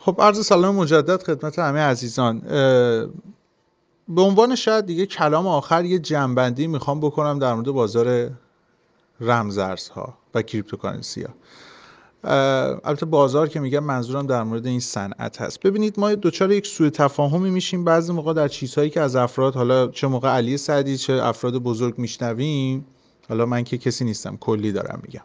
خب عرض سلام مجدد خدمت همه عزیزان. به عنوان شاید دیگه کلام آخر یه جنبندی میخوام بکنم در مورد بازار رمزارزها و کریپتوکارنسی ها. البته بازار که میگم منظورم در مورد این صنعت هست. ببینید ما دچار یک سوء تفاهمی میشیم بعضی موقع در چیزهایی که از افراد، حالا چه موقع علی سعدی چه افراد بزرگ میشنویم. حالا من که کسی نیستم، کلی دارم میگم.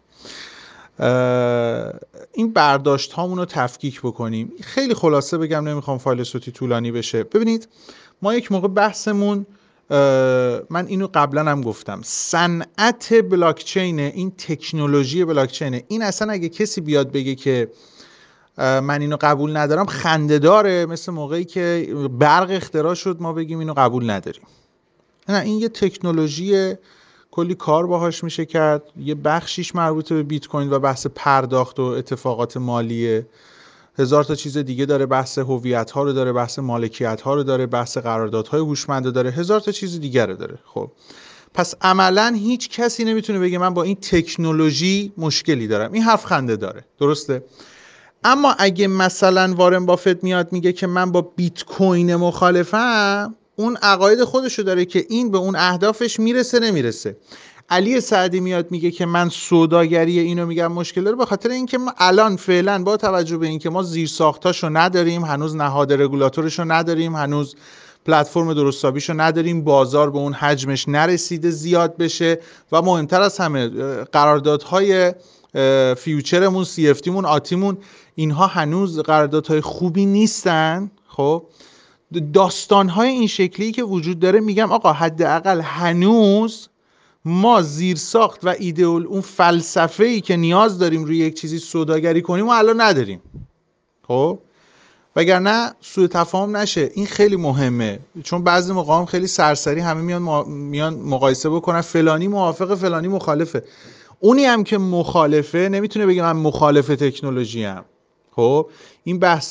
این برداشت هامون رو تفکیک بکنیم. خیلی خلاصه بگم، نمیخوام فایل صوتی طولانی بشه. ببینید ما یک موقع بحثمون، من اینو قبلا هم گفتم، صنعت بلاکچین، این تکنولوژی بلاکچین، این اصلا اگه کسی بیاد بگه که من اینو قبول ندارم خنده داره، مثل موقعی که برق اختراع شد ما بگیم اینو قبول نداریم. نه، این یه تکنولوژی، کلی کار باهاش میشه کرد. یه بخشیش مربوط به بیت کوین و بحث پرداخت و اتفاقات مالیه، هزار تا چیز دیگه داره، بحث هویت ها رو داره، بحث مالکیت ها رو داره، بحث قراردادهای هوشمند رو داره، هزار تا چیز دیگه رو داره. خب پس عملا هیچ کسی نمیتونه بگه من با این تکنولوژی مشکلی دارم. این حرف خنده داره، درسته؟ اما اگه مثلا وارن بافت میاد میگه که من با بیت کوین مخالفم، اون عقاید خودشو داره که این به اون اهدافش میرسه نمیرسه. علی سعدی میاد میگه که من سوداگری اینو میگم مشکل داره، به خاطر اینکه ما الان فعلا با توجه به اینکه ما زیر ساختاشو نداریم، هنوز نهاد رگولاتورشو نداریم، هنوز پلتفرم درستابیشو نداریم، بازار به اون حجمش نرسیده زیاد بشه، و مهمتر از همه قراردادهای فیوچرمون، سی اف تیمون، آتیمون، اینها هنوز قراردادهای خوبی نیستن. خب داستانهای این شکلی که وجود داره، میگم آقا حداقل هنوز ما زیر ساخت و ایدئول، اون فلسفه‌ای که نیاز داریم روی یک چیزی سوداگری کنیم و الان نداریم. خب وگرنه سوء تفاهم نشه. این خیلی مهمه، چون بعضی موقع هم خیلی سرسری همه میان مقایسه بکنن، فلانی موافقه فلانی مخالفه. اونی هم که مخالفه نمیتونه بگه من مخالف تکنولوژی ام. خب این بحث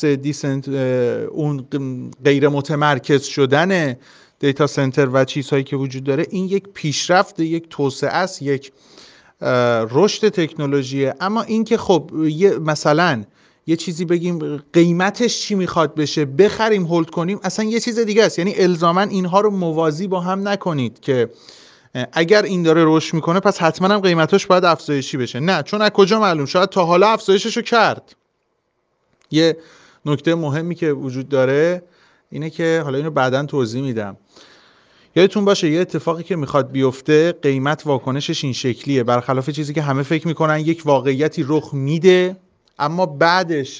اون غیر متمرکز شدن دیتا سنتر و چیزهایی که وجود داره، این یک پیشرفت، یک توسعه است، یک رشد تکنولوژیه. اما این که خب مثلا یه چیزی بگیم قیمتش چی میخواد بشه، بخریم هولد کنیم، اصلا یه چیز دیگه است. یعنی الزاما اینها رو موازی با هم نکنید که اگر این داره رشد میکنه پس حتما هم قیمتاش باید افزایشی بشه. نه، چون از کجا معلوم، شاید تا حالا افزایششو کرد. یه نکته مهمی که وجود داره اینه که حالا اینو بعداً توضیح میدم. یادتون باشه یه اتفاقی که میخواد بیفته، قیمت واکنشش این شکلیه، برخلاف چیزی که همه فکر میکنن یک واقعیتی رخ میده اما بعدش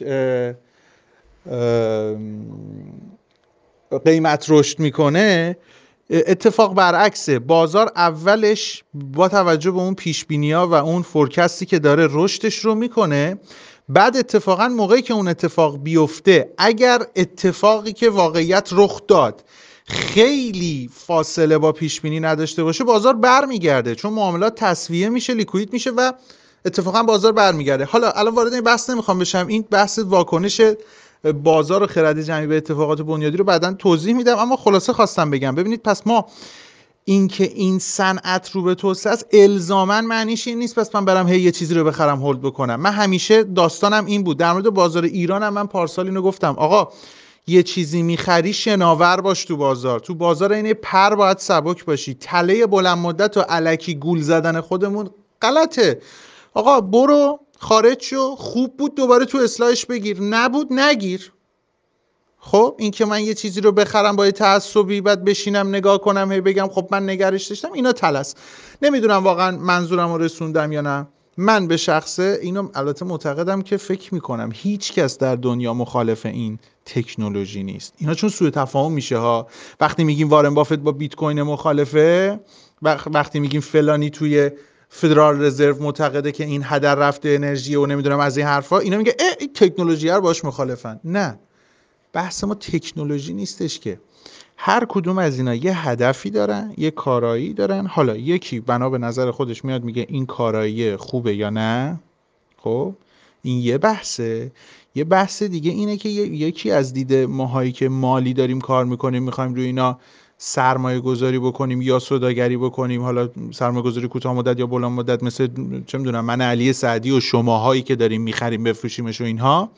قیمت رشد میکنه. اتفاق برعکسه. بازار اولش با توجه به اون پیشبینی‌ها و اون فورکستی که داره رشدش رو میکنه، بعد اتفاقا موقعی که اون اتفاق بیفته، اگر اتفاقی که واقعیت رخ داد خیلی فاصله با پیشبینی نداشته باشه، بازار برمیگرده، چون معاملات تسویه میشه، لیکوید میشه و اتفاقا بازار برمیگرده. حالا الان وارد این بحث نمیخوام بشم، این بحث واکنش بازار و خرد جمعی به اتفاقات بنیادی رو بعداً توضیح میدم، اما خلاصه خواستم بگم ببینید پس ما اینکه این صنعت رو به توسعه است الزاماً معنیش این نیست پس من برم یه چیزی رو بخرم هولد بکنم. من همیشه داستانم این بود. در مورد بازار ایران هم من پارسال اینو گفتم، آقا یه چیزی میخری شناور باش. تو بازار این پر باید سبک باشی. تله بلند مدت و الکی گول زدن خودمون غلطه. آقا برو خارج شو، خوب بود دوباره تو اصلاحش بگیر، نبود نگیر. خب این که من یه چیزی رو بخرم با یه تعصبی بعد بشینم نگاه کنم هی بگم خب من نگرش داشتم، اینا طلس. نمیدونم واقعا منظورم رو رسوندم یا نه. من به شخصه اینو البته معتقدم که فکر میکنم هیچ کس در دنیا مخالف این تکنولوژی نیست. اینا چون سوء تفاهم میشه ها. وقتی میگیم وارن بافت با بیت کوین مخالفه، وقتی میگیم فلانی توی فدرال رزرو معتقده که این هدر رفته انرژی و نمیدونم از این حرفا، اینا میگه این تکنولوژی رو باش مخالفن. نه، بحث ما تکنولوژی نیستش که. هر کدوم از اینا یه هدفی دارن، یه کارایی دارن. حالا یکی بنا به نظر خودش میاد میگه این کارایی خوبه یا نه. خب این یه بحثه. یه بحث دیگه اینه که یکی از دید ماهایی که مالی داریم کار میکنیم، میخوایم روی اینا سرمایه گذاری بکنیم یا سوداگری بکنیم، حالا سرمایه گذاری کوتاه مدت یا بلند مدت، مثل چه میدونم من علی سعدی و شماهایی که داریم میخریم بفروشیمش و اینها،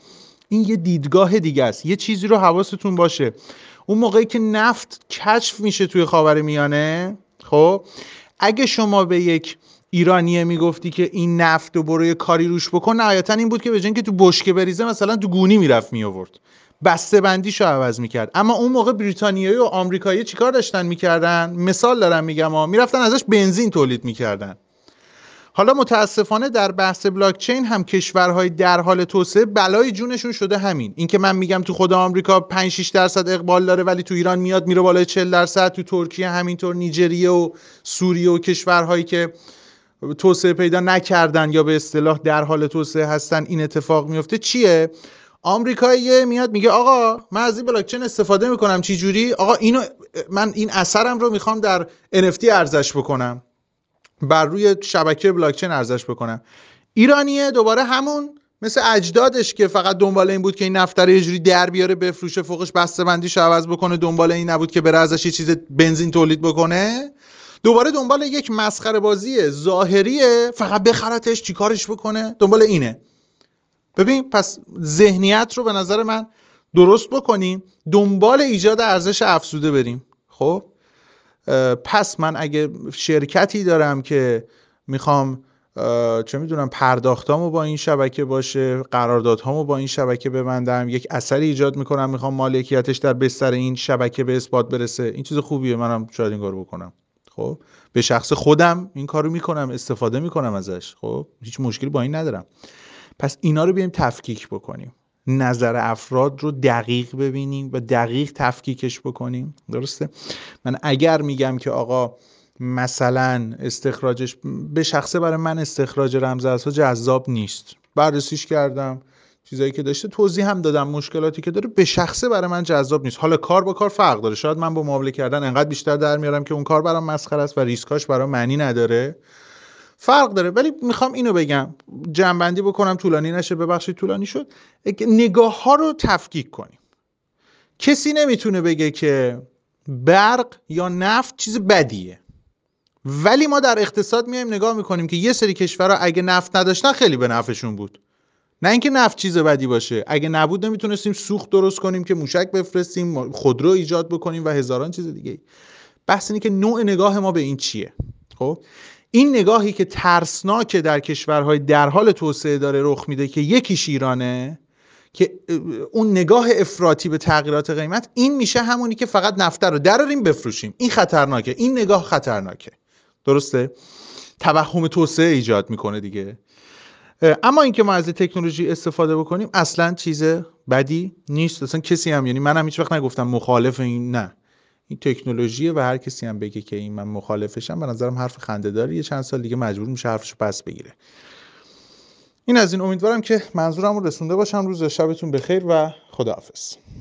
این یه دیدگاه دیگه است. یه چیزی رو حواستون باشه، اون موقعی که نفت کشف میشه توی خاورمیانه، خب اگه شما به یک ایرانیه میگفتی که این نفت رو برو یه کاری روش بکن، نهایتا این بود که به جای اینکه تو بشکه بریزه مثلا تو گونی میرفت میآورد، بسته بندیشو عوض میکرد. اما اون موقع بریتانیایی و آمریکایی چیکار داشتن میکردن؟ مثال دارم میگم میرفتن ازش بنزین تولید میکردن. حالا متاسفانه در بحث بلاک چین هم کشورهای در حال توسعه بلای جونشون شده همین. این که من میگم تو خود آمریکا 5-6% اقبال داره ولی تو ایران میاد میره بالای 40%، تو ترکیه همینطور، نیجریه و سوریه و کشورهایی که توسعه پیدا نکردن یا به اصطلاح در حال توسعه هستن این اتفاق میفته. چیه؟ آمریکایی میاد میگه آقا من از این بلاک چین استفاده میکنم. چی جوری؟ آقا اینو من این اثرم رو میخوام در NFT ارزش بکنم، بر روی شبکه بلاکچین ارزش بکنم. ایرانیه دوباره همون مثل اجدادش که فقط دنبال این بود که این نفت رو یه جوری در بیاره بفروشه، فوقش بسته بندیشو عوض بکنه، دنبال این نبود که بره ازش یه چیز بنزین تولید بکنه. دوباره دنبال یک مسخره بازی ظاهریه، فقط بخرتش چیکارش بکنه، دنبال اینه. ببین پس ذهنیت رو به نظر من درست بکنیم، دنبال ایجاد ارزش افزوده بریم. خب پس من اگه شرکتی دارم که میخوام چه میدونم پرداختامو با این شبکه باشه، قراردادهامو با این شبکه ببندم، یک اثری ایجاد میکنم، میخوام مالکیتش در بستر این شبکه به اثبات برسه، این چیز خوبیه، منم شاید این کارو بکنم. خب به شخص خودم این کارو میکنم، استفاده میکنم ازش، خب هیچ مشکلی با این ندارم. پس اینا رو بیایم تفکیک بکنیم، نظر افراد رو دقیق ببینیم و دقیق تفکیکش بکنیم. درسته؟ من اگر میگم که آقا مثلا استخراجش به شخصه، برای من استخراج رمزارزها جذاب نیست، بررسیش کردم، چیزایی که داشته توضیح هم دادم، مشکلاتی که داره، به شخصه برای من جذاب نیست. حالا کار با کار فرق داره، شاید من با معامله کردن انقدر بیشتر در میارم که اون کار برام مسخره است و ریسکاش برام معنی نداره، فرق داره. ولی میخوام اینو بگم، جمع‌بندی بکنم، طولانی نشه، ببخشید طولانی شد. نگاه ها رو تفکیک کنیم. کسی نمیتونه بگه که برق یا نفت چیز بدیه، ولی ما در اقتصاد میایم نگاه میکنیم که یه سری کشورها اگه نفت نداشتن خیلی به نفعشون بود. نه اینکه نفت چیز بدی باشه، اگه نبود نمیتونستیم سوخت درست کنیم که موشک بفرستیم، خودرو ایجاد بکنیم و هزاران چیز دیگه. بحث اینه که نوع نگاه ما به این چیه. خب این نگاهی که ترسناک در کشورهای در حال توسعه داره رخ میده که یکیش ایرانه، که اون نگاه افراطی به تغییرات قیمت، این میشه همونی که فقط نفت رو دراریم بفروشیم. این خطرناکه، این نگاه خطرناکه. درسته؟ توهم توسعه ایجاد میکنه دیگه. اما اینکه ما از تکنولوژی استفاده بکنیم اصلا چیز بدی نیست. اصلا کسی هم، یعنی منم هیچ وقت نگفتم مخالف این، نه، این تکنولوژیه و هر کسی هم بگه که این من مخالفشم، به نظرم حرف خنده‌داری، یه چند سال دیگه مجبور میشه حرفشو پس بگیره. این از این. امیدوارم که منظورم رو رسونده باشم. روز و شبتون بخیر و خداحافظ.